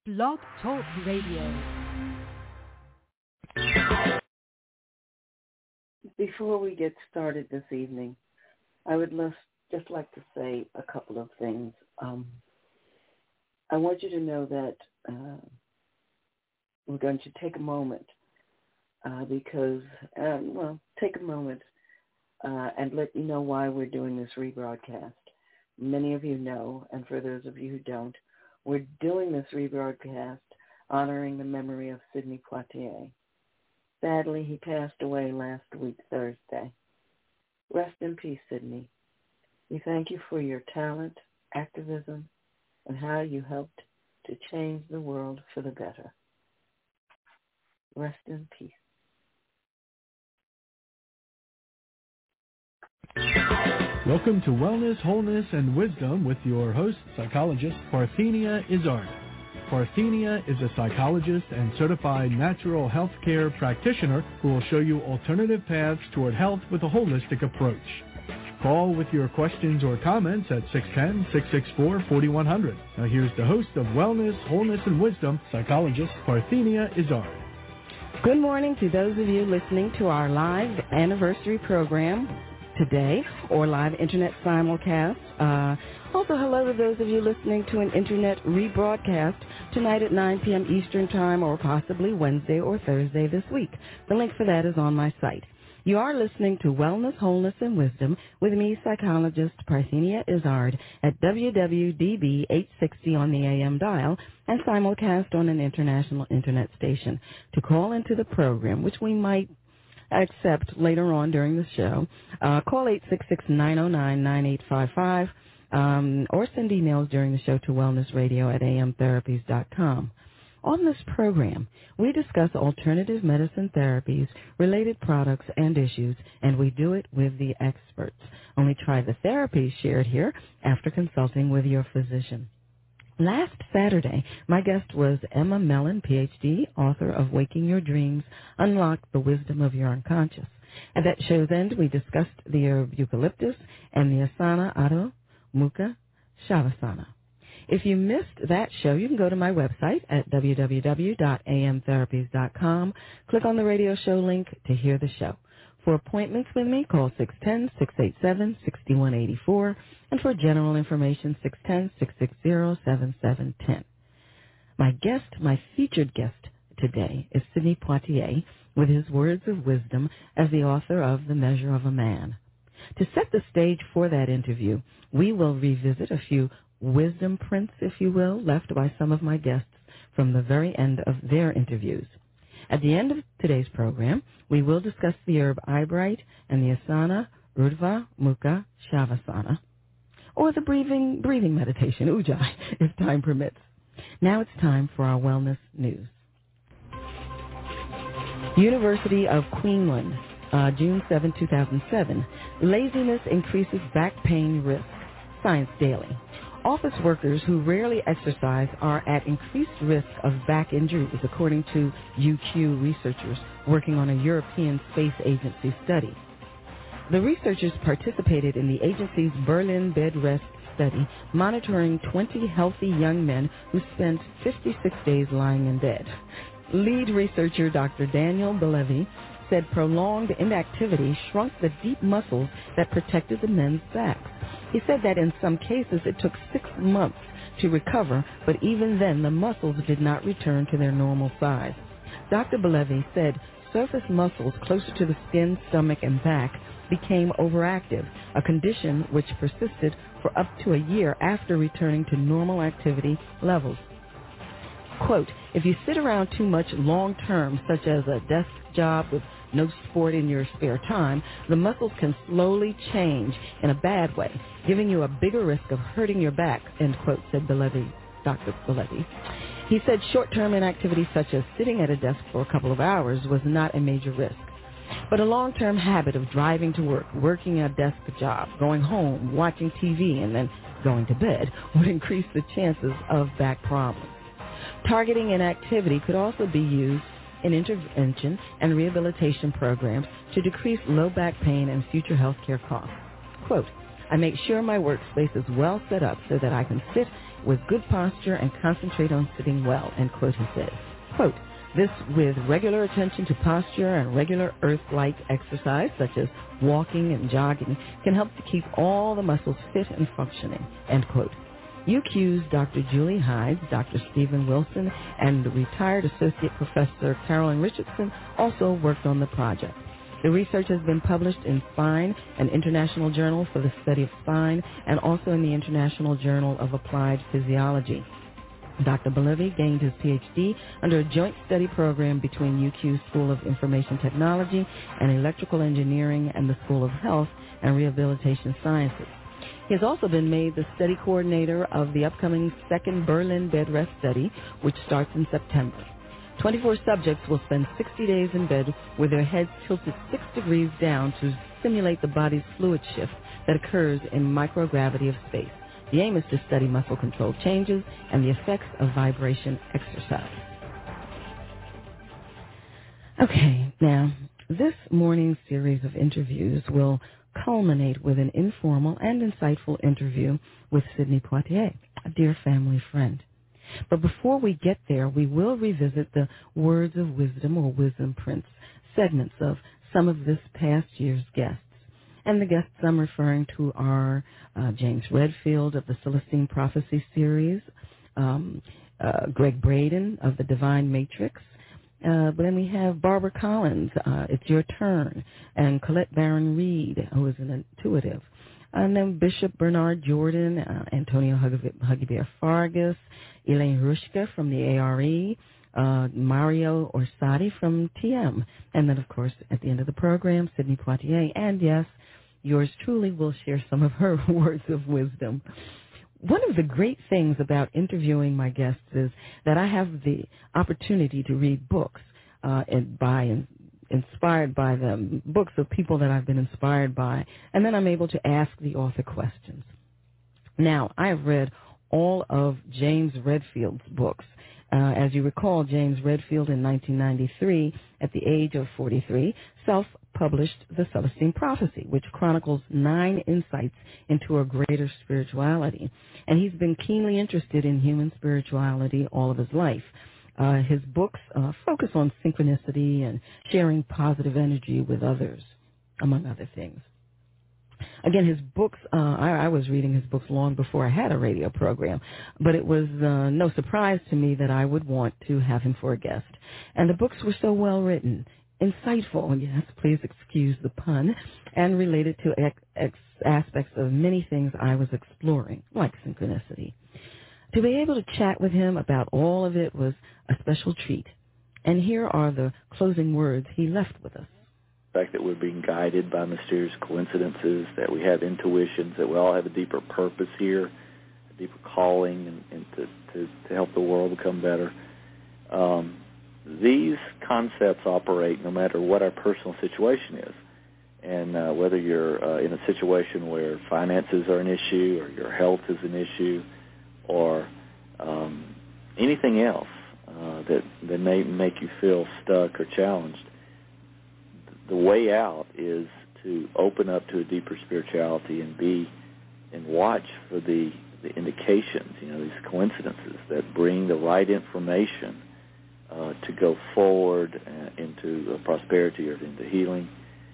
Blog Talk Radio. Before we get started this evening, I would just like to say a couple of things. I want you to know that we're going to take a moment take a moment and let you know why we're doing this rebroadcast. Many of you know, and for those of you who don't, we're doing this rebroadcast honoring the memory of Sidney Poitier. Sadly, he passed away last week, Thursday. Rest in peace, Sidney. We thank you for your talent, activism, and how you helped to change the world for the better. Rest in peace. Welcome to Wellness, Wholeness, and Wisdom with your host, psychologist Parthenia Izzard. Parthenia is a psychologist and certified natural health care practitioner who will show you alternative paths toward health with a holistic approach. Call with your questions or comments at 610-664-4100. Now here's the host of Wellness, Wholeness, and Wisdom, psychologist Parthenia Izzard. Good morning to those of you listening to our live anniversary program today, or live internet simulcast. Also, hello to those of you listening to an internet rebroadcast tonight at 9 p.m. Eastern Time, or possibly Wednesday or Thursday this week. The link for that is on my site. You are listening to Wellness, Wholeness, and Wisdom with me, psychologist Parthenia Izzard, at WWDB 860 on the AM dial and simulcast on an international internet station. To call into the program, which we might accept later on during the show, call 866-909-9855 or send emails during the show to wellnessradio@amtherapies.com. On this program, we discuss alternative medicine therapies, related products, and issues, and we do it with the experts. Only try the therapies shared here after consulting with your physician. Last Saturday, my guest was Emma Mellon, Ph.D., author of Waking Your Dreams, Unlock the Wisdom of Your Unconscious. At that show's end, we discussed the herb eucalyptus and the asana Adho Mukha Shavasana. If you missed that show, you can go to my website at www.amtherapies.com, click on the radio show link to hear the show. For appointments with me, call 610-687-6184, and for general information, 610-660-7710. My featured guest today is Sidney Poitier with his words of wisdom as the author of The Measure of a Man. To set the stage for that interview, we will revisit a few wisdom prints, if you will, left by some of my guests from the very end of their interviews. At the end of today's program, we will discuss the herb eyebright and the asana Urdhva Mukha Shavasana, or the breathing meditation, Ujjayi, if time permits. Now it's time for our wellness news. University of Queensland, June 7, 2007. Laziness increases back pain risk. Science Daily. Office workers who rarely exercise are at increased risk of back injuries, according to UQ researchers working on a European Space Agency study. The researchers participated in the agency's Berlin bed rest study, monitoring 20 healthy young men who spent 56 days lying in bed. Lead researcher Dr. Daniel Bellevy said prolonged inactivity shrunk the deep muscles that protected the men's backs. He said that in some cases it took 6 months to recover, but even then the muscles did not return to their normal size. Dr. Bellevy said surface muscles closer to the skin, stomach, and back became overactive, a condition which persisted for up to a year after returning to normal activity levels. Quote, if you sit around too much long-term, such as a desk job with no sport in your spare time, the muscles can slowly change in a bad way, giving you a bigger risk of hurting your back, end quote, said Dr. Bellevy. He said short-term inactivity such as sitting at a desk for a couple of hours was not a major risk. But a long-term habit of driving to work, working a desk job, going home, watching TV, and then going to bed would increase the chances of back problems. Targeting inactivity could also be used in intervention and rehabilitation programs to decrease low back pain and future health care costs. Quote, I make sure my workspace is well set up so that I can sit with good posture and concentrate on sitting well, end quote, he says. Quote, this with regular attention to posture and regular earth-like exercise, such as walking and jogging, can help to keep all the muscles fit and functioning, end quote. UQ's Dr. Julie Hydes, Dr. Stephen Wilson, and retired Associate Professor Carolyn Richardson also worked on the project. The research has been published in Spine, an international journal for the study of spine, and also in the International Journal of Applied Physiology. Dr. Bolivi gained his Ph.D. under a joint study program between UQ School of Information Technology and Electrical Engineering and the School of Health and Rehabilitation Sciences. He has also been made the study coordinator of the upcoming second Berlin bed rest study, which starts in September. 24 subjects will spend 60 days in bed with their heads tilted 6 degrees down to simulate the body's fluid shift that occurs in microgravity of space. The aim is to study muscle control changes and the effects of vibration exercise. Okay, now, this morning's series of interviews will culminate with an informal and insightful interview with Sidney Poitier, a dear family friend. But before we get there, we will revisit the Words of Wisdom or Wisdom Prince segments of some of this past year's guests. And the guests I'm referring to are James Redfield of the Celestine Prophecy series, Greg Braden of the Divine Matrix. But then we have Barbara Collins, It's Your Turn, and Colette Baron Reed, who is an intuitive. And then Bishop Bernard Jordan, Antonio Huggy Bear Fargas, Elaine Rushka from the ARE, Mario Orsatti from TM. And then, of course, at the end of the program, Sidney Poitier. And, yes, yours truly will share some of her words of wisdom. One of the great things about interviewing my guests is that I have the opportunity to read books inspired by them, books of people that I've been inspired by, and then I'm able to ask the author questions. Now, I have read all of James Redfield's books. As you recall, James Redfield in 1993, at the age of 43, self-published The Celestine Prophecy, which chronicles 9 insights into a greater spirituality. And he's been keenly interested in human spirituality all of his life. His books focus on synchronicity and sharing positive energy with others, among other things. Again, his books, I was reading his books long before I had a radio program, but it was no surprise to me that I would want to have him for a guest. And the books were so well written, insightful, yes, please excuse the pun, and related to aspects of many things I was exploring, like synchronicity. To be able to chat with him about all of it was a special treat. And here are the closing words he left with us. The fact that we're being guided by mysterious coincidences, that we have intuitions, that we all have a deeper purpose here, a deeper calling, and to help the world become better. These concepts operate no matter what our personal situation is. And whether you're in a situation where finances are an issue or your health is an issue or anything else that may make you feel stuck or challenged, the way out is to open up to a deeper spirituality and watch for the indications, these coincidences that bring the right information to go forward into prosperity or into healing,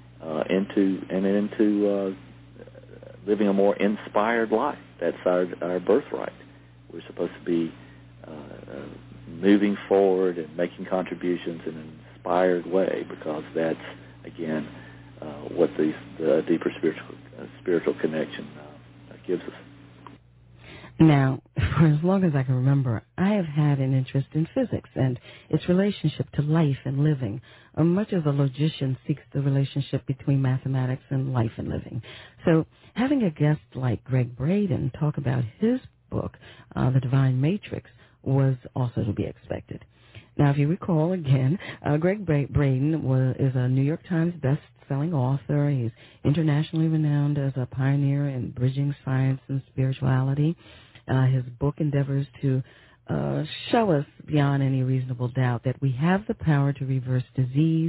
into living a more inspired life. That's our birthright. We're supposed to be moving forward and making contributions in an inspired way, because that's, again, what the deeper spiritual connection gives us. Now, for as long as I can remember, I have had an interest in physics and its relationship to life and living, much as a logician seeks the relationship between mathematics and life and living. So having a guest like Greg Braden talk about his book, The Divine Matrix, was also to be expected. Now, if you recall, again, Greg Braden is a New York Times best-selling author. He's internationally renowned as a pioneer in bridging science and spirituality. His book endeavors to show us beyond any reasonable doubt that we have the power to reverse disease,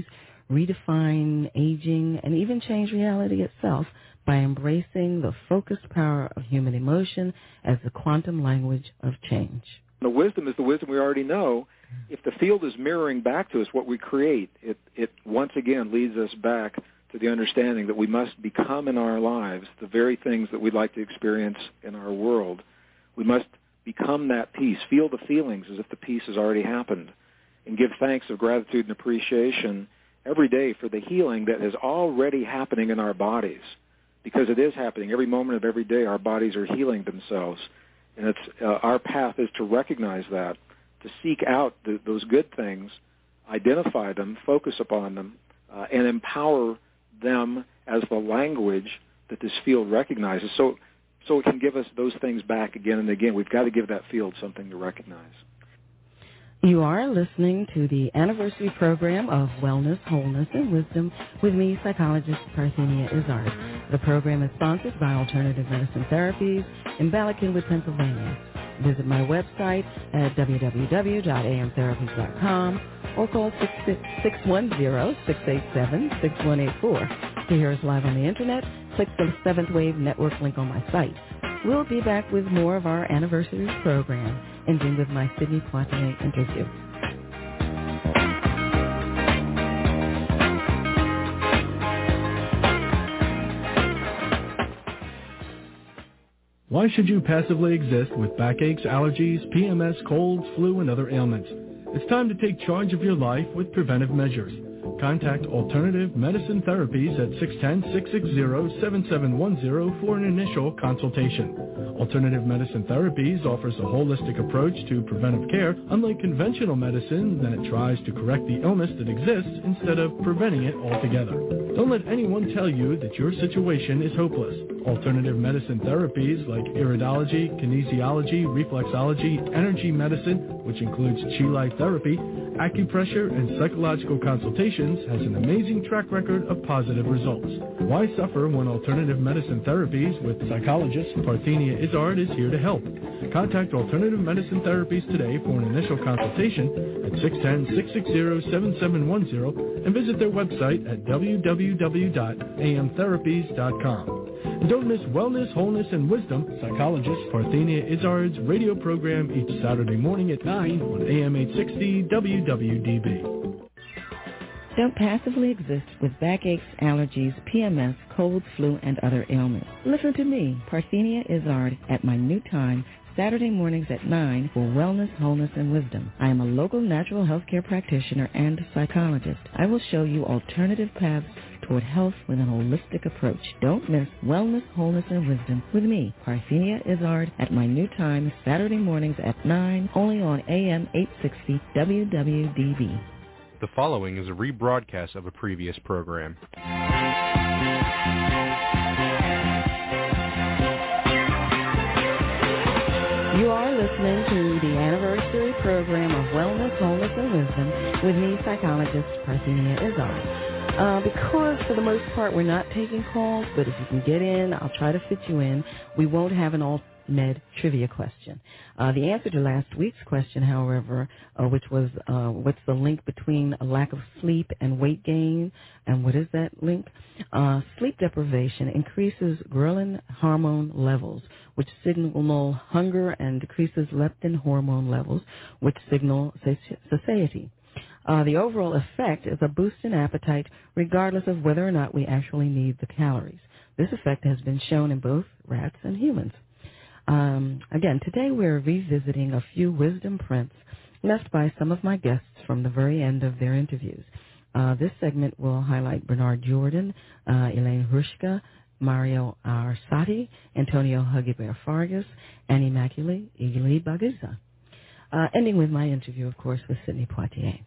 redefine aging, and even change reality itself by embracing the focused power of human emotion as the quantum language of change. The wisdom is the wisdom we already know. If the field is mirroring back to us what we create, it once again leads us back to the understanding that we must become in our lives the very things that we'd like to experience in our world. We must become that peace, feel the feelings as if the peace has already happened, and give thanks of gratitude and appreciation every day for the healing that is already happening in our bodies, because it is happening. Every moment of every day our bodies are healing themselves, and it's our path is to recognize that, to seek out those good things, identify them, focus upon them, and empower them as the language that this field recognizes. So it can give us those things back again and again. We've got to give that field something to recognize. You are listening to the anniversary program of Wellness, Wholeness, and Wisdom with me, psychologist Parthenia Izzard. The program is sponsored by Alternative Medicine Therapies in Bala Cynwyd, Pennsylvania. Visit my website at www.amtherapies.com or call 610-687-6184. To hear us live on the Internet, click the Seventh Wave Network link on my site. We'll be back with more of our anniversary program, ending with my Sidney Poitier interview. Why should you passively exist with backaches, allergies, PMS, colds, flu, and other ailments? It's time to take charge of your life with preventive measures. Contact Alternative Medicine Therapies at 610-660-7710 for an initial consultation. Alternative Medicine Therapies offers a holistic approach to preventive care, unlike conventional medicine that tries to correct the illness that exists instead of preventing it altogether. Don't let anyone tell you that your situation is hopeless. Alternative medicine therapies like iridology, kinesiology, reflexology, energy medicine, which includes Chi Life therapy, acupressure, and psychological consultations, has an amazing track record of positive results. Why suffer when Alternative Medicine Therapies with psychologist Parthenia Izzard is here to help? Contact Alternative Medicine Therapies today for an initial consultation at 610-660-7710 and visit their website at www.amtherapies.com. And don't miss Wellness, Wholeness, and Wisdom, psychologist Parthenia Izzard's radio program each Saturday morning at 9 on AM 860 WWDB. Don't passively exist with backaches, allergies, PMS, colds, flu, and other ailments. Listen to me, Parthenia Izzard, at my new time, Saturday mornings at 9 for Wellness, Wholeness, and Wisdom. I am a local natural health care practitioner and psychologist. I will show you alternative paths toward health with an holistic approach. Don't miss Wellness, Wholeness, and Wisdom with me, Parthenia Izzard, at my new time, Saturday mornings at 9, only on AM 860 WWDB. The following is a rebroadcast of a previous program. You are listening to the anniversary program of Wellness, Wholeness, and Wisdom with me, psychologist Parthenia Izzard. Because for the most part we're not taking calls, but if you can get in, I'll try to fit you in. We won't have an alt-med trivia question. The answer to last week's question, however, which was what's the link between a lack of sleep and weight gain, and what is that link? Sleep deprivation increases ghrelin hormone levels, which signal hunger, and decreases leptin hormone levels, which signal satiety. The overall effect is a boost in appetite regardless of whether or not we actually need the calories. This effect has been shown in both rats and humans. Again, today we're revisiting a few wisdom prints left by some of my guests from the very end of their interviews. This segment will highlight Bernard Jordan, Elaine Hrushka, Mario Arsati, Antonio Huggy Fargas, and Immaculée Igli Baguza. Ending with my interview, of course, with Sidney Poitier.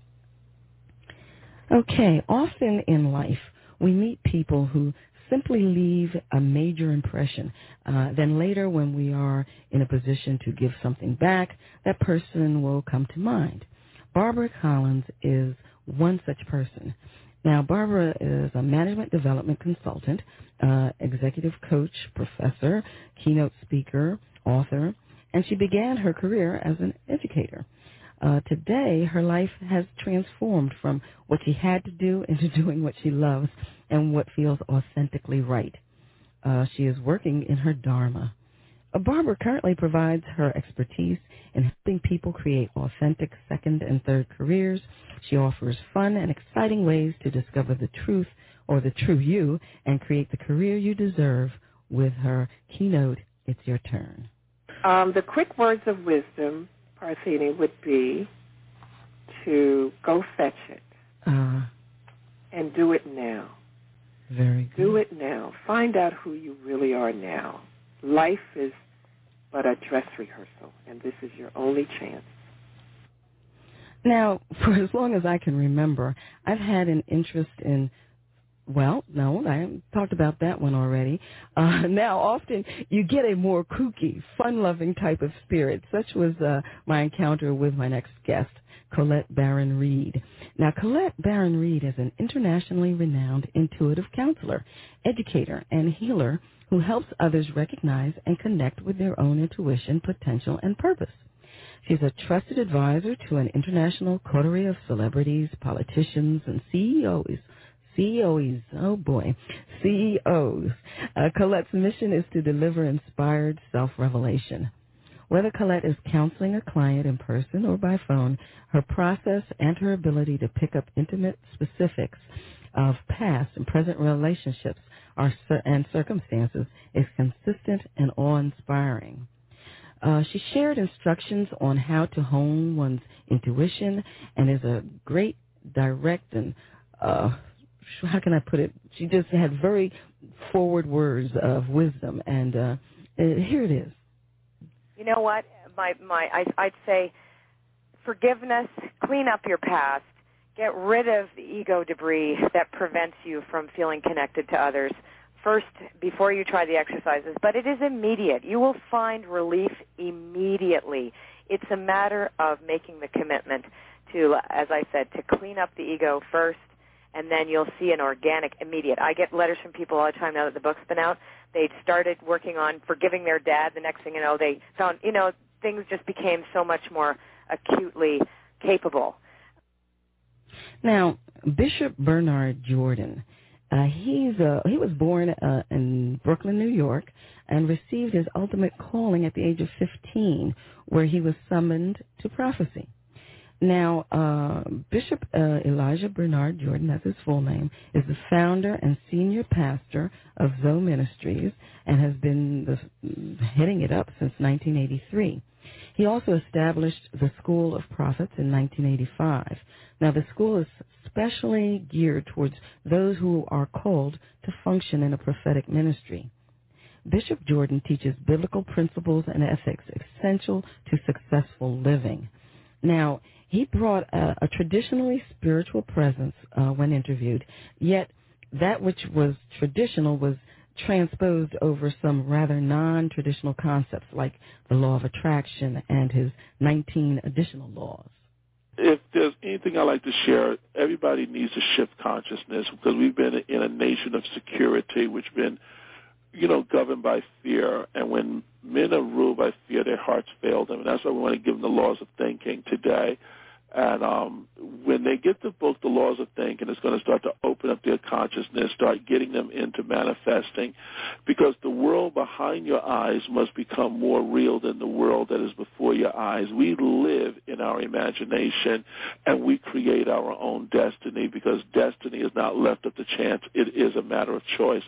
Okay, often in life we meet people who simply leave a major impression. Then later when we are in a position to give something back, that person will come to mind. Barbara Collins is one such person. Now, Barbara is a management development consultant, executive coach, professor, keynote speaker, author, and she began her career as an educator. Today, her life has transformed from what she had to do into doing what she loves and what feels authentically right. She is working in her dharma. Barbara currently provides her expertise in helping people create authentic second and third careers. She offers fun and exciting ways to discover the truth or the true you and create the career you deserve with her keynote, It's Your Turn. The quick words of wisdom, Parthenia, would be to go fetch it and do it now. Very good. Do it now. Find out who you really are now. Life is but a dress rehearsal, and this is your only chance. Now, for as long as I can remember, I've had an interest in, well, no, I talked about that one already. Now, often you get a more kooky, fun-loving type of spirit. Such was my encounter with my next guest, Colette Baron-Reid. Now, Colette Baron-Reid is an internationally renowned intuitive counselor, educator, and healer who helps others recognize and connect with their own intuition, potential, and purpose. She's a trusted advisor to an international coterie of celebrities, politicians, and CEOs. Colette's mission is to deliver inspired self-revelation. Whether Colette is counseling a client in person or by phone, her process and her ability to pick up intimate specifics of past and present relationships and circumstances is consistent and awe-inspiring. She shared instructions on how to hone one's intuition and is a great direct and, how can I put it? She just had very forward words of wisdom, and here it is. You know what? I'd say forgiveness, clean up your past, get rid of the ego debris that prevents you from feeling connected to others first before you try the exercises. But it is immediate. You will find relief immediately. It's a matter of making the commitment to, as I said, to clean up the ego first, and then you'll see an organic, immediate. I get letters from people all the time now that the book's been out. They started working on forgiving their dad. The next thing you know, they found, things just became so much more acutely capable. Now, Bishop Bernard Jordan, he was born in Brooklyn, New York, and received his ultimate calling at the age of 15, where he was summoned to prophecy. Now, Bishop Elijah Bernard Jordan, that's his full name, is the founder and senior pastor of Zoe Ministries and has been heading it up since 1983. He also established the School of Prophets in 1985. Now, the school is specially geared towards those who are called to function in a prophetic ministry. Bishop Jordan teaches biblical principles and ethics essential to successful living. Now, he brought a traditionally spiritual presence when interviewed, yet that which was traditional was transposed over some rather non-traditional concepts like the law of attraction and his 19 additional laws. If there's anything I like to share, everybody needs to shift consciousness because we've been in a nation of security which been, governed by fear. And when men are ruled by fear, their hearts fail them. And that's why we want to give them the laws of thinking today. And when they get the book, The Laws of Thinking, it's going to start to open up their consciousness, start getting them into manifesting, because the world behind your eyes must become more real than the world that is before your eyes. We live in our imagination, and we create our own destiny, because destiny is not left up to chance. It is a matter of choice.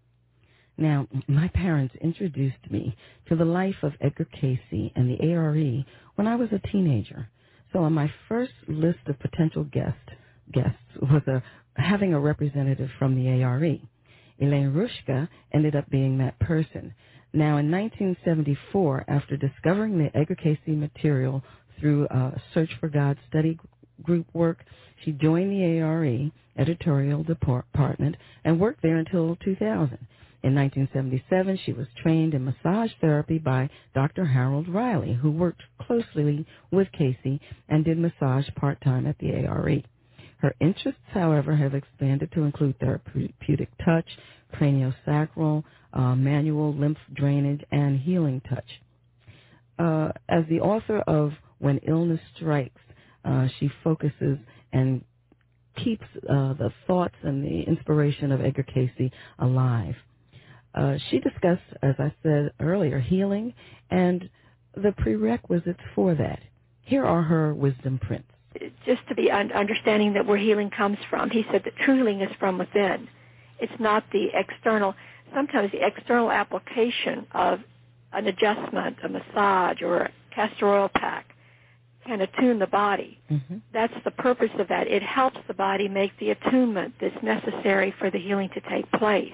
Now, my parents introduced me to the life of Edgar Cayce and the ARE when I was a teenager. So on my first list of potential guests was having a representative from the ARE. Elaine Rushka ended up being that person. Now, in 1974, after discovering the Edgar Cayce material through a Search for God study group work, she joined the ARE editorial department and worked there until 2000. In 1977, she was trained in massage therapy by Dr. Harold Riley, who worked closely with Cayce and did massage part-time at the ARE. Her interests, however, have expanded to include therapeutic touch, craniosacral, manual lymph drainage, and healing touch. As the author of when illness strikes, she focuses and keeps the thoughts and the inspiration of Edgar Cayce alive. She discussed, as I said earlier, healing and the prerequisites for that. Here are her wisdom prints. Just to be understanding that where healing comes from. He said that true healing is from within. It's not the external. Sometimes the external application of an adjustment, a massage, or a castor oil pack can attune the body. Mm-hmm. That's the purpose of that. It helps the body make the attunement that's necessary for the healing to take place.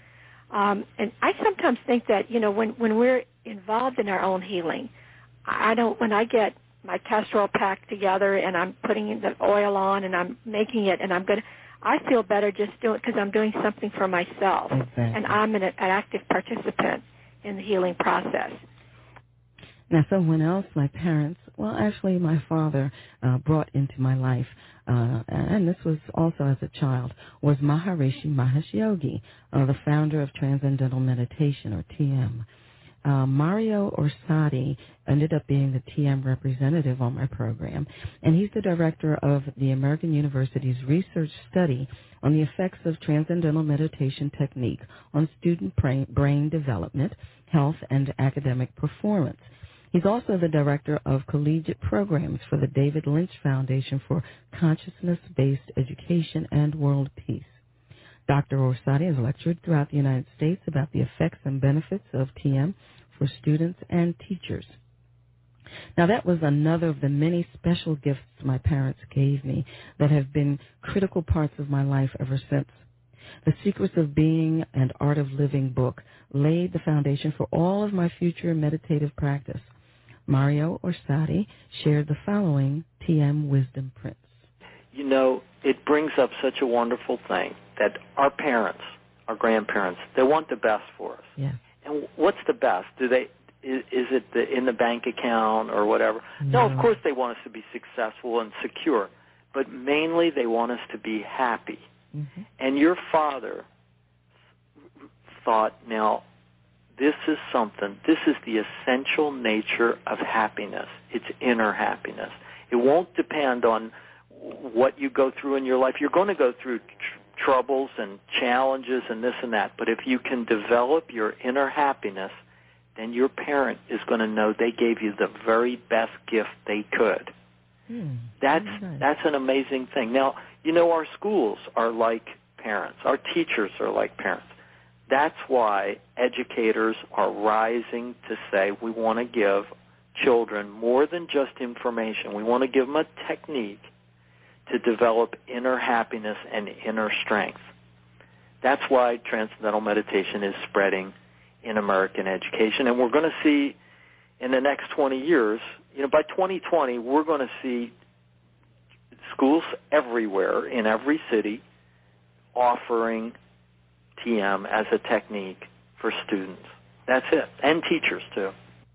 And I sometimes think that, when we're involved in our own healing, when I get my castor oil pack together and I'm putting the oil on and I'm making it and I feel better just doing it because I'm doing something for myself. Exactly. And I'm an active participant in the healing process. Now, someone else, my parents, actually my father brought into my life, and this was also as a child, was Maharishi Mahesh Yogi, the founder of Transcendental Meditation, or TM. Mario Orsatti ended up being the TM representative on my program, and he's the director of the American University's research study on the effects of Transcendental Meditation technique on student brain development, health, and academic performance. He's also the director of collegiate programs for the David Lynch Foundation for Consciousness-Based Education and World Peace. Dr. Orsatti has lectured throughout the United States about the effects and benefits of TM for students and teachers. Now, that was another of the many special gifts my parents gave me that have been critical parts of my life ever since. The Secrets of Being and Art of Living book laid the foundation for all of my future meditative practice. Mario Orsatti shared the following TM wisdom prints. It brings up such a wonderful thing that our parents, our grandparents, they want the best for us. Yeah. And what's the best? Is it in the bank account or whatever? No, of course they want us to be successful and secure, but mainly they want us to be happy. Mm-hmm. And your father thought, now, this is the essential nature of happiness. It's inner happiness. It won't depend on what you go through in your life. You're going to go through troubles and challenges and this and that, but if you can develop your inner happiness, then your parent is going to know they gave you the very best gift they could. That's an amazing thing. Now, our schools are like parents. Our teachers are like parents. That's why educators are rising to say we want to give children more than just information. We want to give them a technique to develop inner happiness and inner strength. That's why Transcendental Meditation is spreading in American education. And we're going to see in the next 20 years, by 2020, we're going to see schools everywhere in every city offering TM as a technique for students. That's it. And teachers, too.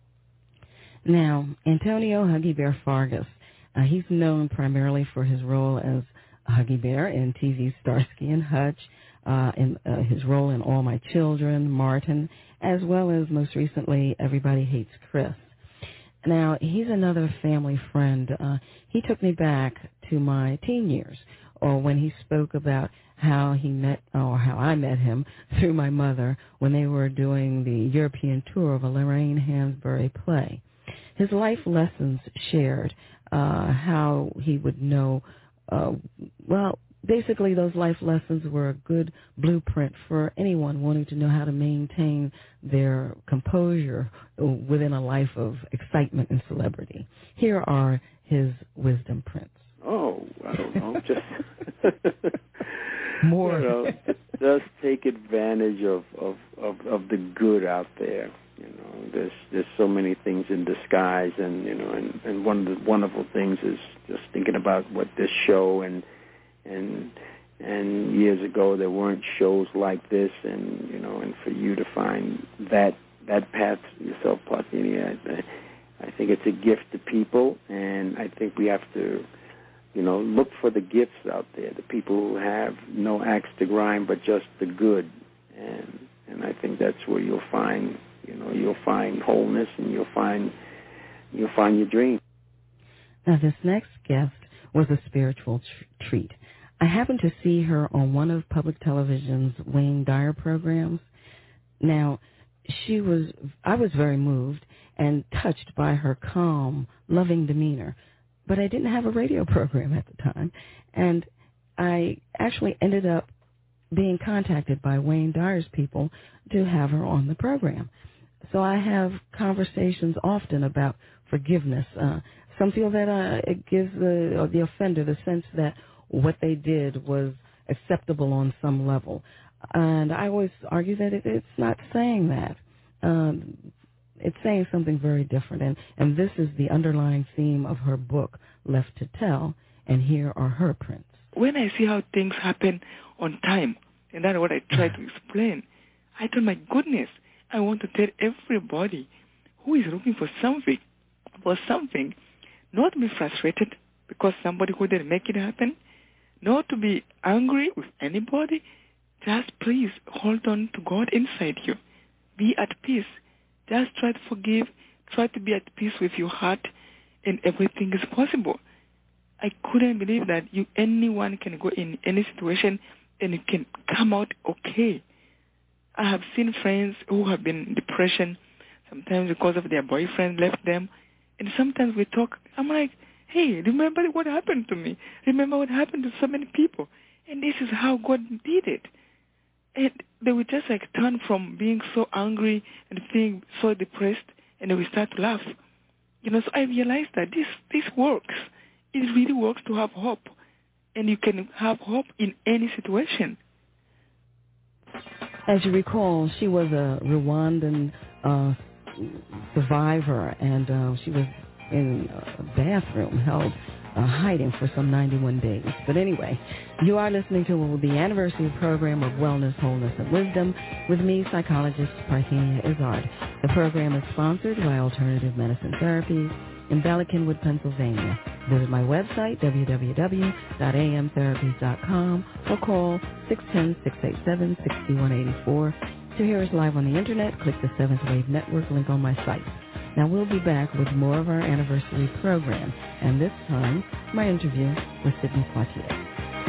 Now, Antonio Huggy Bear Fargas, he's known primarily for his role as Huggy Bear in TV Starsky and Hutch, in his role in All My Children, Martin, as well as most recently Everybody Hates Chris. Now, he's another family friend. He took me back to my teen years, or when he spoke about how I met him through my mother when they were doing the European tour of a Lorraine Hansberry play. His life lessons shared, how he would know, basically those life lessons were a good blueprint for anyone wanting to know how to maintain their composure within a life of excitement and celebrity. Here are his wisdom prints. Oh, I don't know, just more. Just take advantage of the good out there. There's so many things in disguise, and one of the wonderful things is just thinking about what this show and years ago there weren't shows like this, and for you to find that path yourself, Parthenia, I think it's a gift to people, and I think we have to look for the gifts out there, the people who have no axe to grind but just the good, and I think that's where you'll find wholeness, and you'll find your dream. Now, this next guest was a spiritual treat. I happened to see her on one of public television's Wayne Dyer programs. Now, I was very moved and touched by her calm, loving demeanor, but I didn't have a radio program at the time, and I actually ended up being contacted by Wayne Dyer's people to have her on the program. So I have conversations often about forgiveness. Some feel that it gives the offender the sense that what they did was acceptable on some level. And I always argue that it's not saying that. It's saying something very different. And this is the underlying theme of her book, Left to Tell, and here are her prints. When I see how things happen on time, and that's what I try to explain, I thought, my goodness, I want to tell everybody who is looking for something, not to be frustrated because somebody couldn't make it happen, not to be angry with anybody. Just please hold on to God inside you. Be at peace. Just try to forgive. Try to be at peace with your heart, and everything is possible. I couldn't believe that anyone can go in any situation and it can come out okay. I have seen friends who have been in depression, sometimes because of their boyfriend left them, and sometimes we talk. I'm like, hey, remember what happened to me? Remember what happened to so many people? And this is how God did it. And they would just turn from being so angry and being so depressed, and they would start to laugh. So I realized that this works. It really works to have hope, and you can have hope in any situation. As you recall, she was a Rwandan survivor, and she was in a bathroom held hiding for some 91 days. But anyway, you are listening to the anniversary program of Wellness, Wholeness, and Wisdom with me, psychologist Parthenia Izzard. The program is sponsored by Alternative Medicine Therapies in Bala Cynwyd, Pennsylvania. Visit my website, www.amtherapies.com, or call 610-687-6184. To hear us live on the Internet, click the Seventh Wave Network link on my site. Now, we'll be back with more of our anniversary program, and this time, my interview with Sidney Poitier.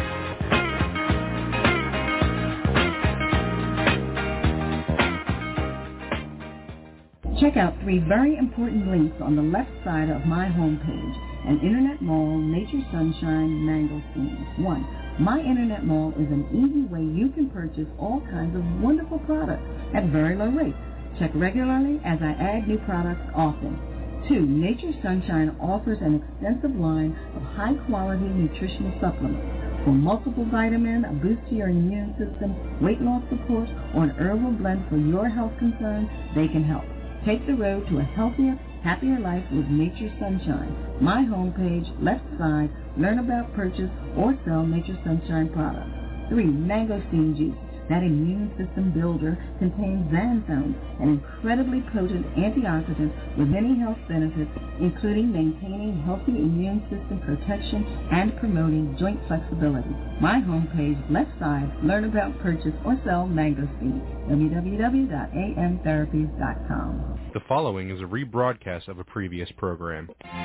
Check out 3 very important links on the left side of my homepage: an Internet Mall, Nature Sunshine, Mangosteen. 1. My Internet Mall is an easy way you can purchase all kinds of wonderful products at very low rates. Check regularly as I add new products often. 2. Nature Sunshine offers an extensive line of high-quality nutritional supplements. For multiple vitamin, a boost to your immune system, weight loss support, or an herbal blend for your health concerns, they can help. Take the road to a healthier, happier life with Nature Sunshine. My homepage, left side, learn about, purchase, or sell Nature Sunshine products. 3. Mangosteen juice. That immune system builder contains xanthones, an incredibly potent antioxidant with many health benefits, including maintaining healthy immune system protection and promoting joint flexibility. My homepage, left side, learn about, purchase, or sell Mangosteen, www.amtherapies.com. The following is a rebroadcast of a previous program.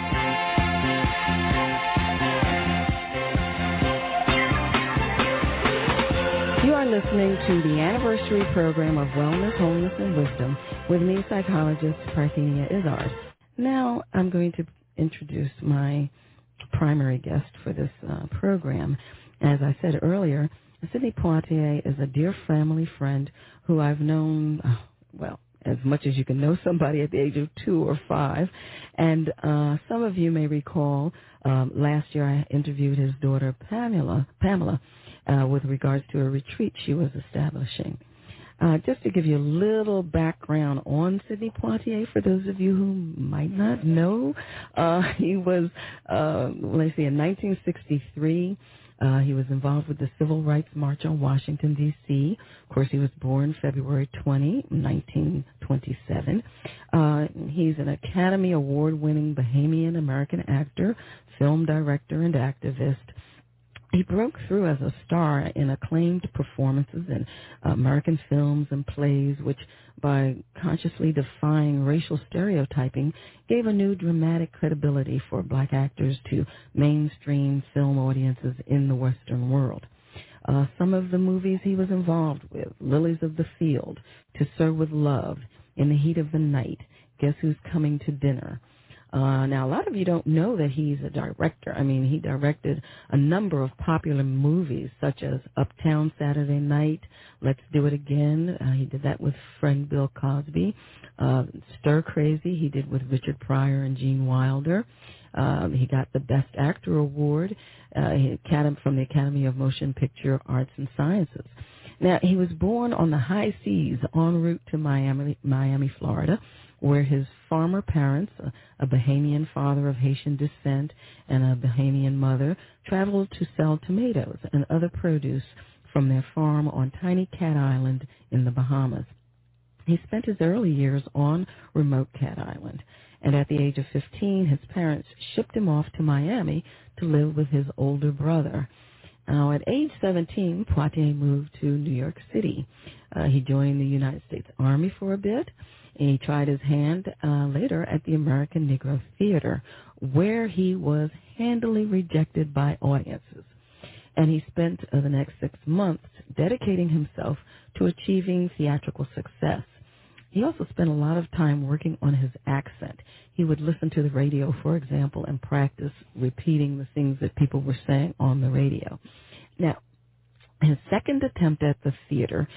You are listening to the anniversary program of Wellness, Wholeness, and Wisdom with me, psychologist Parthenia Izzard. Now I'm going to introduce my primary guest for this program. As I said earlier, Sidney Poitier is a dear family friend who I've known, as much as you can know somebody at the age of 2 or 5. And some of you may recall last year I interviewed his daughter Pamela, with regards to a retreat she was establishing. Just to give you a little background on Sidney Poitier, for those of you who might not know, he was, in 1963, he was involved with the Civil Rights March on Washington, D.C. Of course, he was born February 20, 1927. He's an Academy Award-winning Bahamian American actor, film director, and activist. He broke through as a star in acclaimed performances in American films and plays, which, by consciously defying racial stereotyping, gave a new dramatic credibility for black actors to mainstream film audiences in the Western world. Some of the movies he was involved with: Lilies of the Field, To Serve with Love, In the Heat of the Night, Guess Who's Coming to Dinner. Now, a lot of you don't know that he's a director. I mean, he directed a number of popular movies, such as Uptown Saturday Night, Let's Do It Again. He did that with friend Bill Cosby. Stir Crazy, he did with Richard Pryor and Gene Wilder. He got the Best Actor Award from the Academy of Motion Picture Arts and Sciences. Now, he was born on the high seas en route to Miami, Florida, where his farmer parents, a Bahamian father of Haitian descent and a Bahamian mother, traveled to sell tomatoes and other produce from their farm on tiny Cat Island in the Bahamas. He spent his early years on remote Cat Island, and at the age of 15, his parents shipped him off to Miami to live with his older brother. Now, at age 17, Poitier moved to New York City. He joined the United States Army for a bit. He tried his hand later at the American Negro Theater, where he was handily rejected by audiences. And he spent the next 6 months dedicating himself to achieving theatrical success. He also spent a lot of time working on his accent. He would listen to the radio, for example, and practice repeating the things that people were saying on the radio. Now, his second attempt at the theater,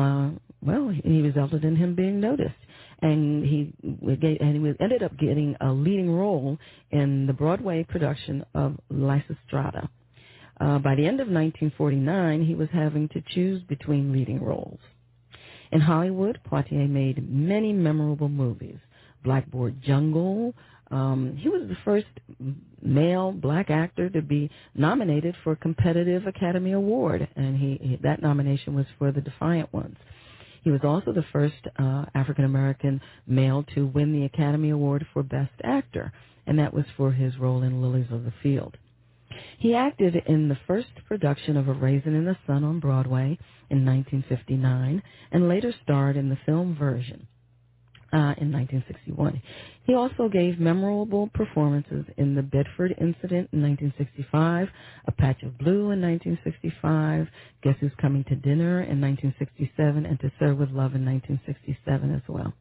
he resulted in him being noticed. And he ended up getting a leading role in the Broadway production of Lysistrata. By the end of 1949, he was having to choose between leading roles. In Hollywood, Poitier made many memorable movies. Blackboard Jungle. He was the first male black actor to be nominated for a competitive Academy Award, and that nomination was for The Defiant Ones. He was also the first African-American male to win the Academy Award for Best Actor, and that was for his role in Lilies of the Field. He acted in the first production of A Raisin in the Sun on Broadway in 1959, and later starred in the film version in 1961. He also gave memorable performances in The Bedford Incident in 1965, A Patch of Blue in 1965, Guess Who's Coming to Dinner in 1967, and To Serve with Love in 1967 as well.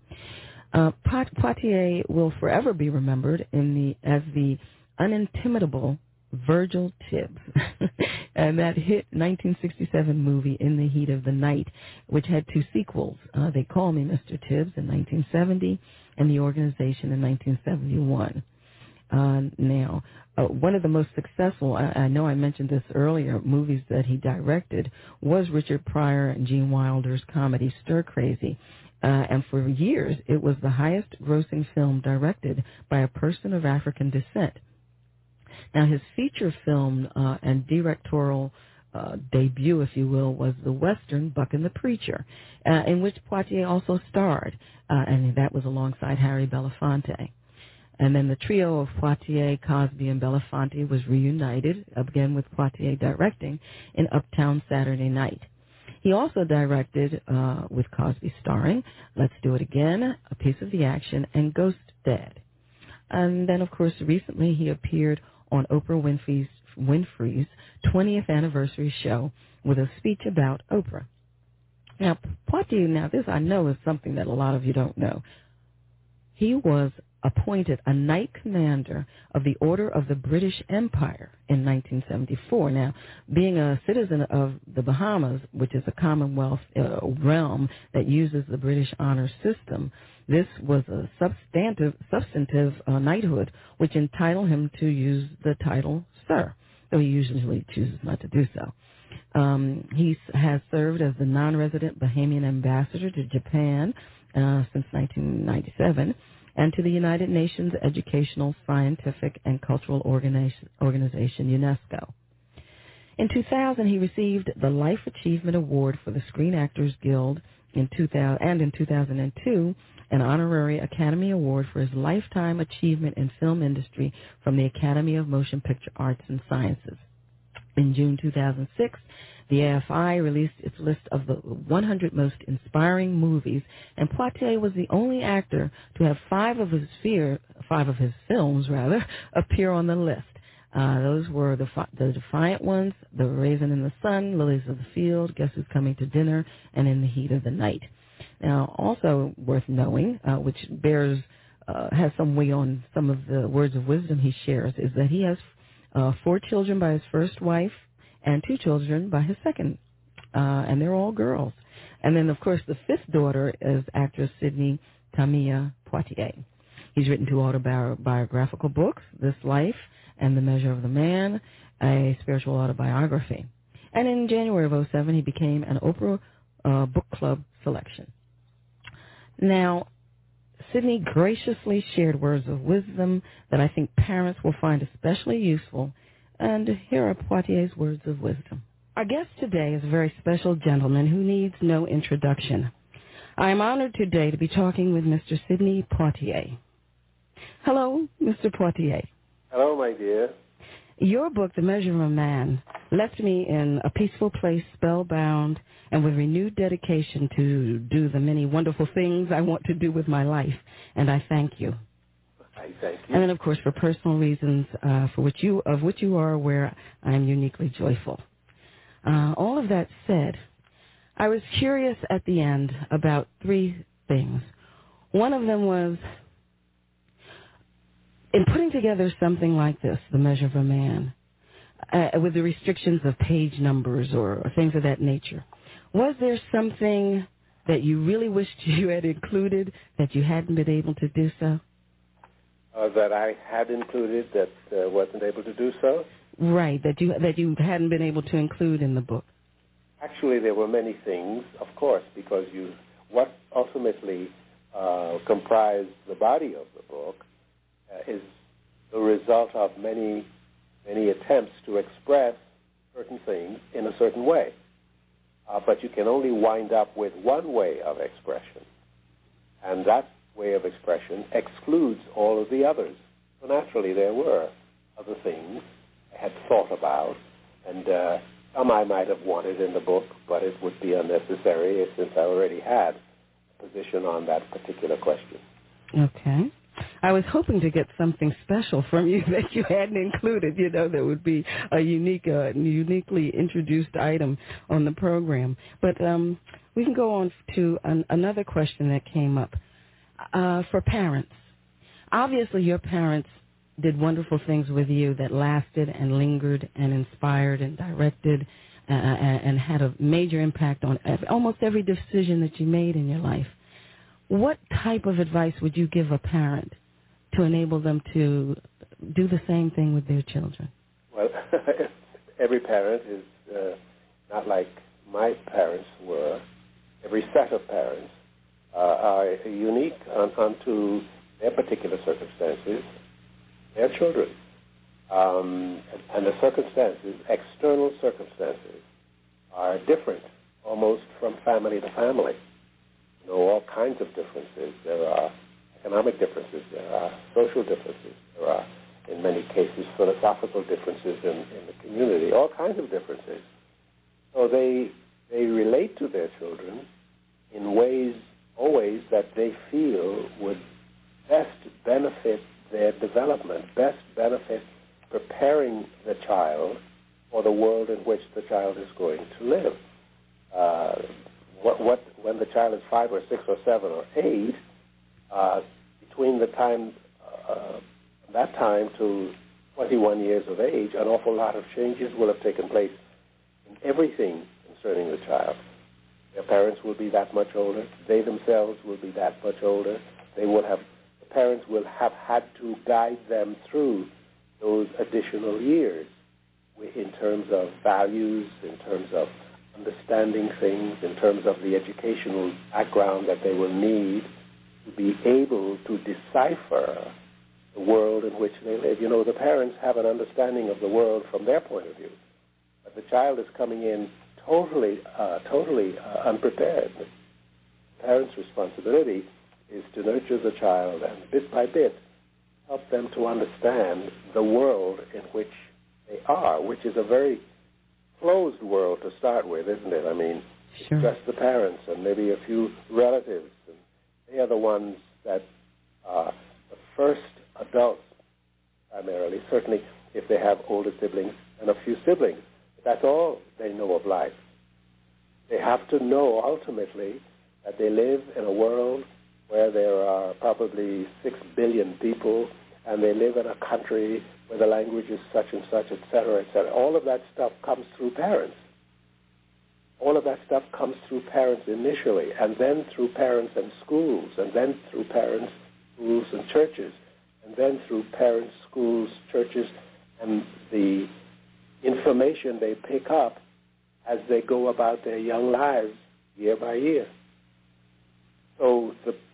Poitier will forever be remembered as the unintimidable Virgil Tibbs, and that hit 1967 movie In the Heat of the Night, which had two sequels, They Call Me Mr. Tibbs in 1970 and The Organization in 1971. One of the most successful, I know I mentioned this earlier, movies that he directed was Richard Pryor and Gene Wilder's comedy Stir Crazy. And for years, it was the highest grossing film directed by a person of African descent. Now, his feature film and directorial debut, if you will, was the Western Buck and the Preacher, in which Poitier also starred, and that was alongside Harry Belafonte. And then the trio of Poitier, Cosby, and Belafonte was reunited, again with Poitier directing, in Uptown Saturday Night. He also directed, with Cosby starring, Let's Do It Again, A Piece of the Action, and Ghost Dad. And then, of course, recently he appeared on Oprah Winfrey's 20th anniversary show with a speech about Oprah. Now, Poitier, this I know is something that a lot of you don't know. He was appointed a Knight Commander of the Order of the British Empire in 1974. Now, being a citizen of the Bahamas, which is a Commonwealth realm that uses the British honor system, this was a substantive knighthood, which entitled him to use the title Sir, though he usually chooses not to do so. He has served as the non-resident Bahamian ambassador to Japan since 1997, and to the United Nations Educational, Scientific, and Cultural Organization, UNESCO. In 2000, he received the Life Achievement Award for the Screen Actors Guild, and in 2002, an honorary Academy Award for his lifetime achievement in film industry from the Academy of Motion Picture Arts and Sciences. In June 2006, the AFI released its list of the 100 most inspiring movies, and Poitier was the only actor to have five of his films appear on the list. Those were the Defiant Ones, The Raisin in the Sun, Lilies of the Field, Guess Who's Coming to Dinner, and In the Heat of the Night. Now, also worth knowing, which has some weight on some of the words of wisdom he shares, is that he has 4 children by his first wife and 2 children by his second, and they're all girls. And then, of course, the 5th daughter is actress Sidney Tamia Poitier. He's written 2 autobiographical books, This Life and The Measure of the Man, a spiritual autobiography. And in January of 2007, he became an Oprah Book Club selection. Now, Sidney graciously shared words of wisdom that I think parents will find especially useful, and here are Poitier's words of wisdom. Our guest today is a very special gentleman who needs no introduction. I am honored today to be talking with Mr. Sidney Poitier. Hello, Mr. Poitier. Hello, my dear. Your book, The Measure of a Man, left me in a peaceful place, spellbound, and with renewed dedication to do the many wonderful things I want to do with my life, and I thank you. I thank you. And then, of course, for personal reasons of which you are aware, I am uniquely joyful. All of that said, I was curious at the end about 3 things. One of them was, in putting together something like this, The Measure of a Man, with the restrictions of page numbers or things of that nature, was there something that you really wished you had included that you hadn't been able to do so? That I had included that wasn't able to do so? Right, that you hadn't been able to include in the book. Actually, there were many things, of course, because what ultimately comprised the body of the book is the result of many attempts to express certain things in a certain way. But you can only wind up with one way of expression, and that way of expression excludes all of the others. So naturally, there were other things I had thought about, and some I might have wanted in the book, but it would be unnecessary since I already had a position on that particular question. Okay. I was hoping to get something special from you that you hadn't included, that would be a uniquely introduced item on the program. But we can go on to another question that came up. For parents, obviously your parents did wonderful things with you that lasted and lingered and inspired and directed and had a major impact on almost every decision that you made in your life. What type of advice would you give a parent to enable them to do the same thing with their children? Well, every parent is not like my parents were. Every set of parents are unique unto their particular circumstances, their children. And the circumstances, external circumstances, are different almost from family to family. All kinds of differences. There are economic differences. There are social differences. There are, in many cases, philosophical differences in the community. All kinds of differences. So they relate to their children in ways always that they feel would best benefit their development, best benefit preparing the child for the world in which the child is going to live. When the child is 5 or 6 or 7 or 8, between the time that time to 21 years of age, an awful lot of changes will have taken place in everything concerning the child. Their parents will be that much older. They themselves will be that much older. The parents will have had to guide them through those additional years in terms of values, in terms of understanding things, in terms of the educational background that they will need to be able to decipher the world in which they live. The parents have an understanding of the world from their point of view, but the child is coming in totally unprepared. The parents' responsibility is to nurture the child and bit by bit help them to understand the world in which they are, which is a very closed world to start with, isn't it? I mean, sure. It's just the parents and maybe a few relatives, and they are the ones that are the first adults, primarily, certainly if they have older siblings and a few siblings. That's all they know of life. They have to know, ultimately, that they live in a world where there are probably 6 billion people, and they live in a country where the language is such and such, et cetera, et cetera. All of that stuff comes through parents. All of that stuff comes through parents initially, and then through parents and schools, and then through parents, schools, and churches, and then through parents, schools, churches, and the information they pick up as they go about their young lives year by year. So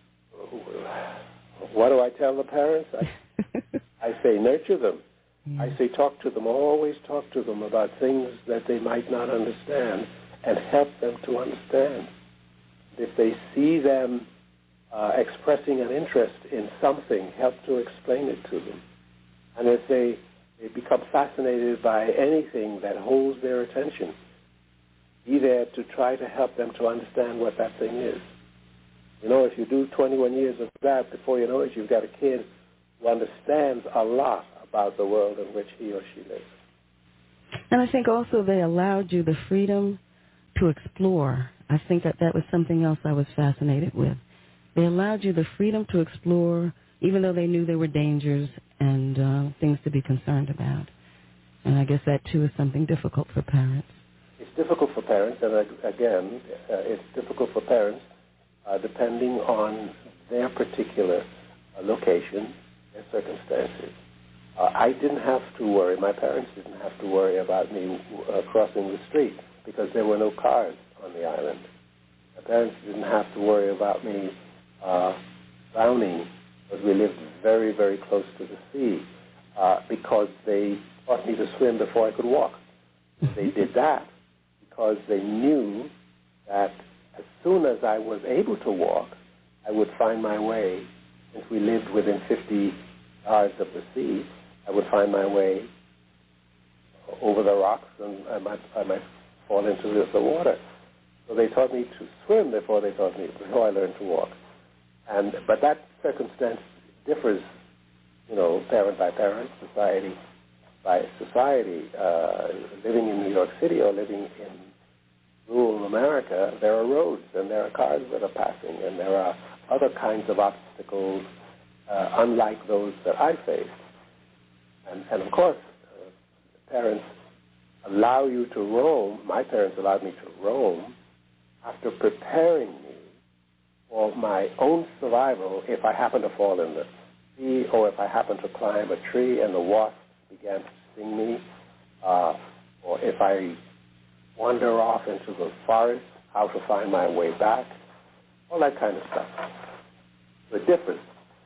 what do I tell the parents? I say nurture them. Yeah. I say talk to them, always talk to them about things that they might not understand and help them to understand. If they see them expressing an interest in something, help to explain it to them. And if they become fascinated by anything that holds their attention, be there to try to help them to understand what that thing is. You know, if you do 21 years of that, before you know it, you've got a kid who understands a lot about the world in which he or she lives. And I think also they allowed you the freedom to explore. I think that was something else I was fascinated with. They allowed you the freedom to explore, even though they knew there were dangers and things to be concerned about. And I guess that, too, is something difficult for parents. It's difficult for parents, and again, it's difficult for parents depending on their particular location, their circumstances. I didn't have to worry, my parents didn't have to worry about me crossing the street because there were no cars on the island. My parents didn't have to worry about me drowning because we lived very, very close to the sea because they taught me to swim before I could walk. They did that because they knew that as soon as I was able to walk, I would find my way. Since we lived within 50 yards of the sea, I would find my way over the rocks, and I might fall into the water. So they taught me to swim before I learned to walk. But that circumstance differs, parent by parent, society by society. Living in New York City or living in rural America, there are roads and there are cars that are passing, and there are other kinds of obstacles unlike those that I faced. And of course, parents allow you to roam. My parents allowed me to roam after preparing me for my own survival if I happen to fall in the sea or if I happen to climb a tree and the wasps began to sting me, or if I wander off into the forest, how to find my way back, all that kind of stuff. The difference,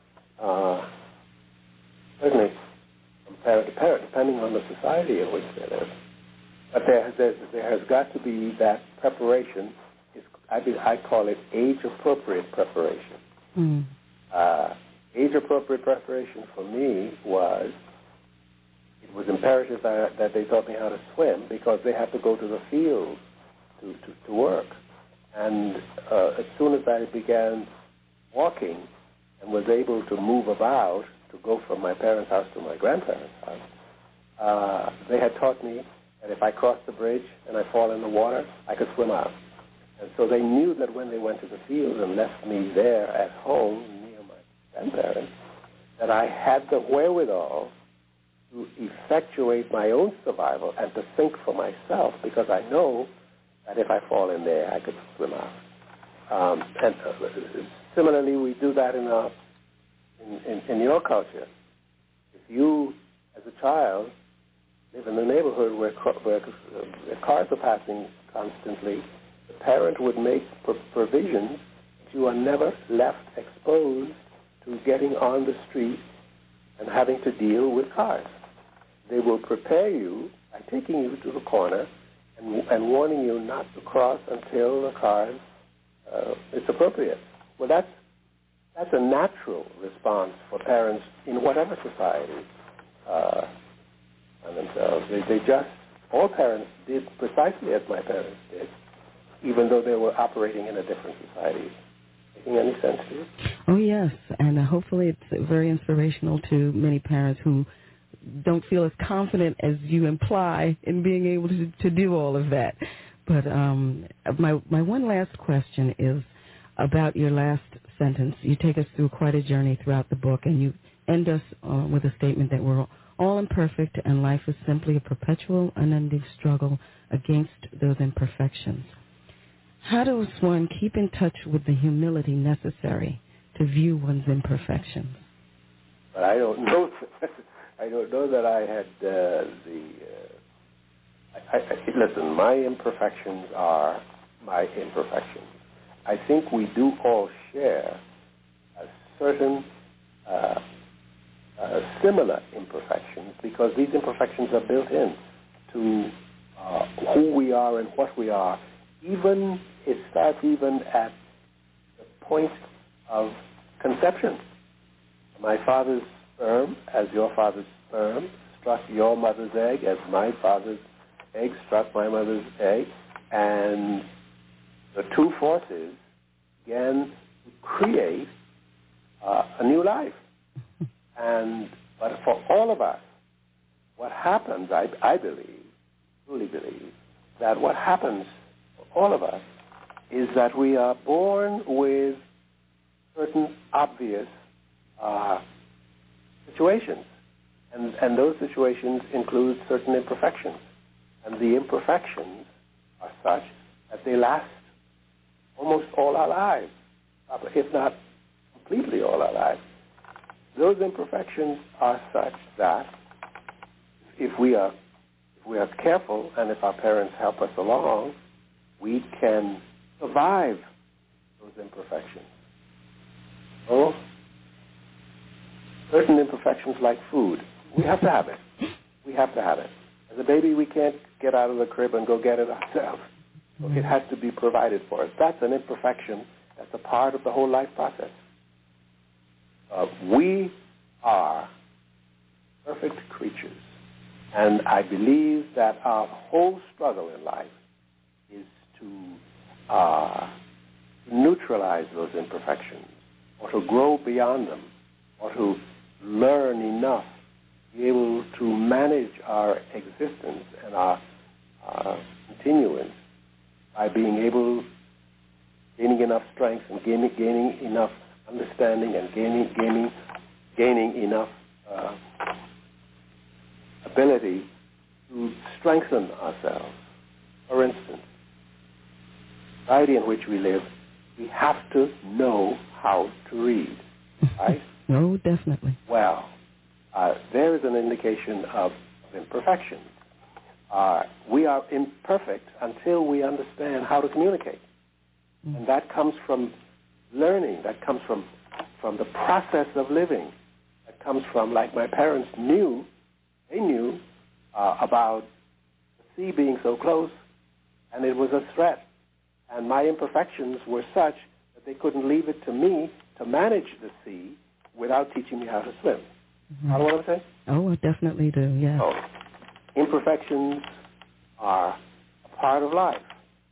certainly from parent to parent, depending on the society in which they live. But there has got to be that preparation. I call it age-appropriate preparation. Age-appropriate preparation for me was, it was imperative that they taught me how to swim because they had to go to the field to work. And as soon as I began walking and was able to move about, to go from my parents' house to my grandparents' house, they had taught me that if I crossed the bridge and I fall in the water, I could swim out. And so they knew that when they went to the field and left me there at home near my grandparents, that I had the wherewithal to effectuate my own survival and to think for myself, because I know that if I fall in there, I could swim out. And similarly, we do that in your culture. If you, as a child, live in a neighborhood where cars are passing constantly, the parent would make provisions that you are never left exposed to getting on the street and having to deal with cars. They will prepare you by taking you to the corner and warning you not to cross until the cars it's appropriate. Well, that's a natural response for parents in whatever society and themselves. They just all parents did precisely as my parents did, even though they were operating in a different society. Making any sense to you? Oh, yes, and hopefully it's very inspirational to many parents who don't feel as confident as you imply in being able to do all of that. But my one last question is about your last sentence. You take us through quite a journey throughout the book, and you end us with a statement that we're all imperfect, and life is simply a perpetual, unending struggle against those imperfections. How does one keep in touch with the humility necessary to view one's imperfections? But I don't know. I don't know that I had listen, my imperfections are my imperfections. I think we do all share a certain similar imperfections, because these imperfections are built in to who we are and what we are. It starts even at the point of conception. My father's sperm, as your father's sperm, struck your mother's egg, as my father's egg struck my mother's egg, and the two forces began to create a new life. But for all of us, what happens, I believe, truly believe, that what happens for all of us is that we are born with certain obvious situations. And those situations include certain imperfections. And the imperfections are such that they last almost all our lives, if not completely all our lives. Those imperfections are such that if we are careful, and if our parents help us along, we can survive those imperfections. Oh, certain imperfections like food, we have to have it. We have to have it. As a baby, we can't get out of the crib and go get it ourselves. Mm-hmm. It has to be provided for us. That's an imperfection. That's a part of the whole life process. We are perfect creatures. And I believe that our whole struggle in life is to neutralize those imperfections, or to grow beyond them, or to learn enough, be able to manage our existence and our continuance by being able, gaining enough strength and gaining enough understanding and gaining enough ability to strengthen ourselves. For instance, the society in which we live, we have to know how to read, right? No, definitely. Well, there is an indication of imperfection. We are imperfect until we understand how to communicate. Mm. And that comes from learning. That comes from the process of living. That comes from, like my parents knew, they knew about the sea being so close, and it was a threat. And my imperfections were such that they couldn't leave it to me to manage the sea without teaching me how to swim. Mm-hmm. Follow what I'm saying? Oh, I definitely do, yeah. So, imperfections are a part of life.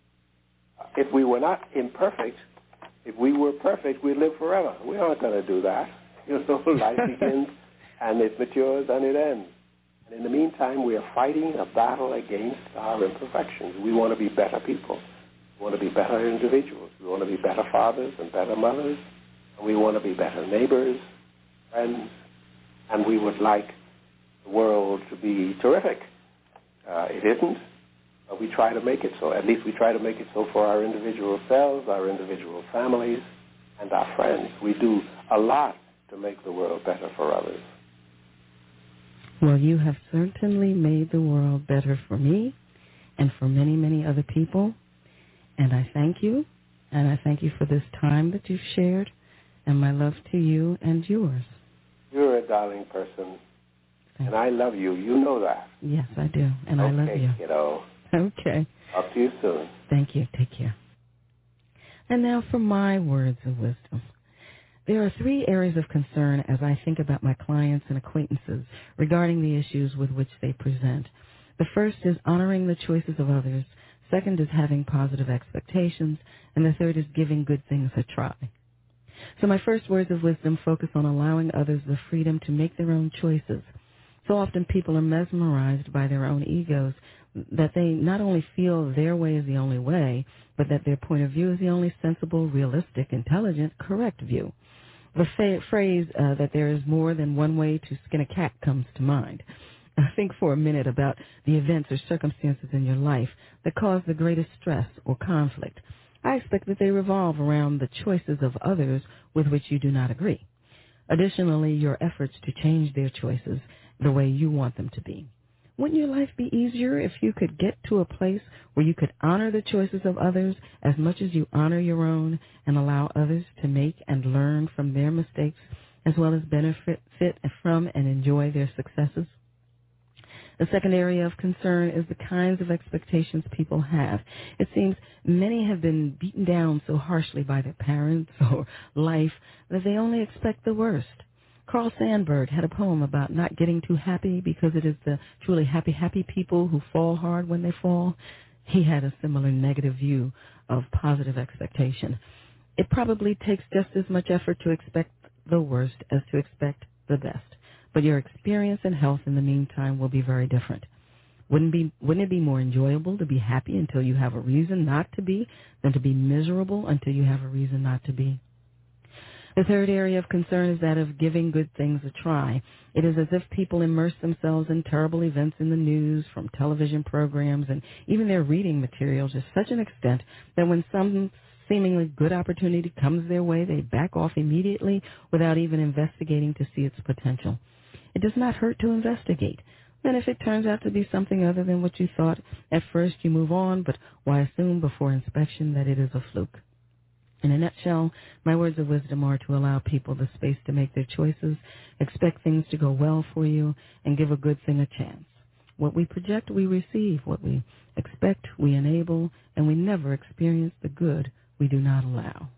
If we were not imperfect, if we were perfect, we'd live forever. We aren't going to do that. Life begins, and it matures, and it ends. And in the meantime, we are fighting a battle against our imperfections. We want to be better people. We want to be better individuals. We want to be better fathers and better mothers. And we want to be better neighbors, friends. And we would like the world to be terrific. It isn't, but we try to make it so. At least we try to make it so for our individual selves, our individual families, and our friends. We do a lot to make the world better for others. Well, you have certainly made the world better for me and for many, many other people. And I thank you. And I thank you for this time that you've shared. And my love to you and yours. You're a darling person. And I love you. You know that. Yes, I do. And I love you. Okay, kiddo. Okay. Talk to you soon. Thank you. Take care. And now for my words of wisdom. There are 3 areas of concern as I think about my clients and acquaintances regarding the issues with which they present. The first is honoring the choices of others. Second is having positive expectations. And the third is giving good things a try. So my first words of wisdom focus on allowing others the freedom to make their own choices. So often people are mesmerized by their own egos that they not only feel their way is the only way, but that their point of view is the only sensible, realistic, intelligent, correct view. The phrase that there is more than one way to skin a cat comes to mind. Think for a minute about the events or circumstances in your life that cause the greatest stress or conflict. I expect that they revolve around the choices of others with which you do not agree. Additionally, your efforts to change their choices the way you want them to be. Wouldn't your life be easier if you could get to a place where you could honor the choices of others as much as you honor your own and allow others to make and learn from their mistakes as well as benefit from and enjoy their successes? The second area of concern is the kinds of expectations people have. It seems many have been beaten down so harshly by their parents or life that they only expect the worst. Carl Sandburg had a poem about not getting too happy because it is the truly happy people who fall hard when they fall. He had a similar negative view of positive expectation. It probably takes just as much effort to expect the worst as to expect the best. But your experience and health in the meantime will be very different. Wouldn't it be more enjoyable to be happy until you have a reason not to be than to be miserable until you have a reason not to be? The third area of concern is that of giving good things a try. It is as if people immerse themselves in terrible events in the news, from television programs, and even their reading materials to such an extent that when some seemingly good opportunity comes their way, they back off immediately without even investigating to see its potential. It does not hurt to investigate. Then if it turns out to be something other than what you thought, at first you move on, but why assume before inspection that it is a fluke? In a nutshell, my words of wisdom are to allow people the space to make their choices, expect things to go well for you, and give a good thing a chance. What we project, we receive. What we expect, we enable, and we never experience the good we do not allow.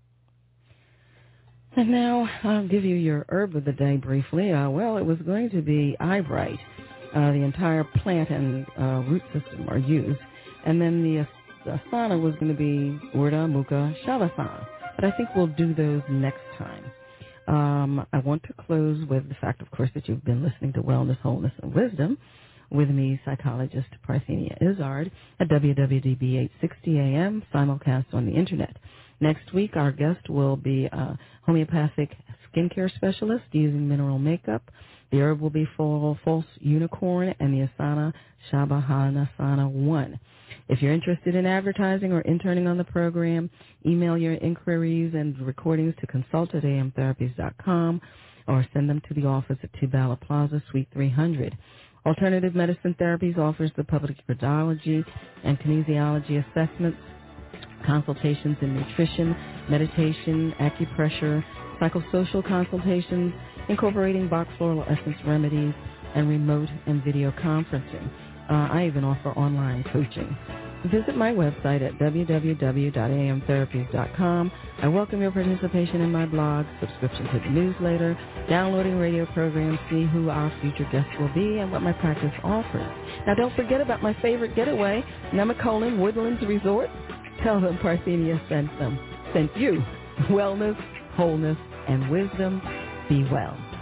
And now I'll give you your herb of the day briefly. It was going to be eyebright. The entire plant and root system are used. And then the asana was going to be Urdhva Mukha Shavasana. But I think we'll do those next time. I want to close with the fact, of course, that you've been listening to Wellness, Wholeness, and Wisdom with me, psychologist Parthenia Izzard, at WWDB 860 AM, simulcast on the Internet. Next week, our guest will be a homeopathic skincare specialist using mineral makeup. The herb will be false unicorn, and the asana Shabbahanasana 1. If you're interested in advertising or interning on the program, email your inquiries and recordings to consult@amtherapies.com or send them to the office at 2 Bala Plaza, Suite 300. Alternative Medicine Therapies offers the public cardiology and kinesiology assessments, consultations in nutrition, meditation, acupressure, psychosocial consultations, incorporating Bach floral essence remedies, and remote and video conferencing. I even offer online coaching. Visit my website at www.amtherapies.com. I welcome your participation in my blog, subscription to the newsletter, downloading radio programs, see who our future guests will be, and what my practice offers. Now, don't forget about my favorite getaway, Nemacolin Woodlands Resort. Tell them Parthenia sent you. Wellness, wholeness, and wisdom. Be well.